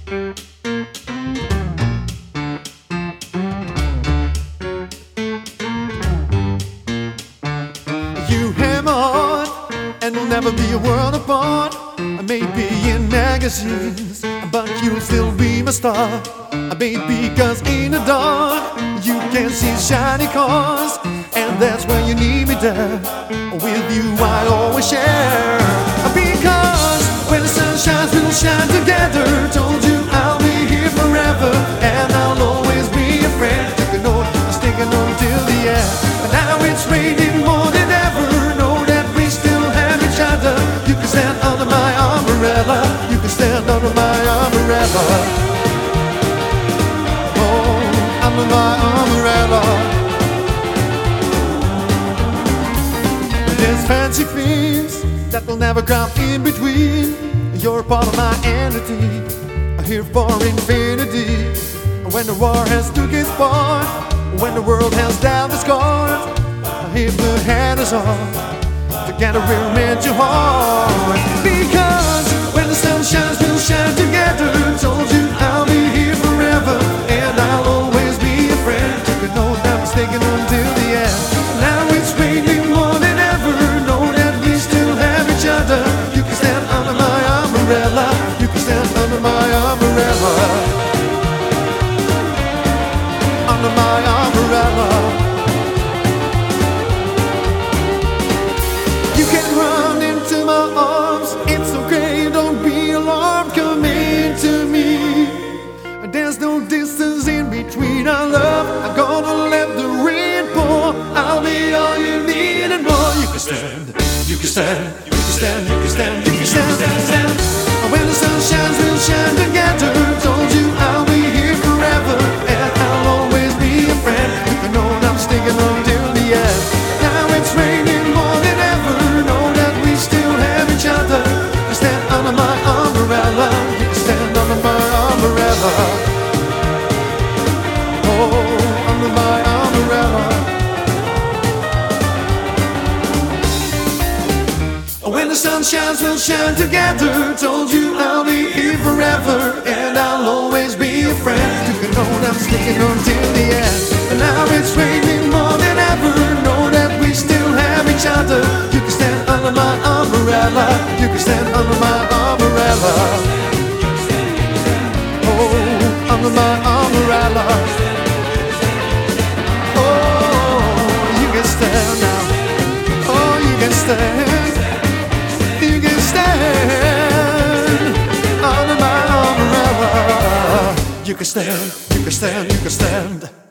You have my heart, and we'll never be a world apart. Maybe in magazines, but you'll still be my star. Baby, 'cause in the dark you can see shiny cars, and that's when you need me there. With you I always share. Because when the sun shines, we'll shine together. Told you I'll be here forever, and I'll always be a friend. Took a note, I'm sticking on till the end. And now it's raining more than ever. Know that we still have each other. You can stand under my umbrella. You can stand under my umbrella. Oh, under my umbrella. There's fancy things that will never come in between. You're part of my entity, here for infinity. When the war has took its part, when the world has dealt its cards, if the hand is on, together we're meant to hold. Because when the sun shines, we'll shine together. Told you I'll be here forever, and I'll always be a friend. Took a note, I'm sticking until the end. Now it's raining more than ever. Know that we still have each other. You can stand under my umbrella. You can stand under my umbrella. Under my umbrella. You can run into my arms. It's okay, don't be alarmed. Come into me. There's no distance in between our love. I'm gonna let the rain pour. I'll be all you need and more. You can stand, you can stand, you can stand, you can stand, you can stand. When the sun shines, we'll shine together. Told you I'll be here forever, and I'll always be a friend. You can know I'm sticking until the end. Now it's raining more than ever. Know that we still have each other. You stand under my umbrella. You can stand under my umbrella. Oh, under my umbrella. When the sun shines, we'll shine together. Told you I'll be here forever, and I'll always be a friend. You can know I'm sticking until the end. And now it's raining more than ever. Know that we still have each other. You can stand under my umbrella. You can stand under my umbrella. Oh, under my umbrella. Oh, you can stand now. Oh, you can stand. You can stand under my umbrella. You can stand, you can stand, you can stand.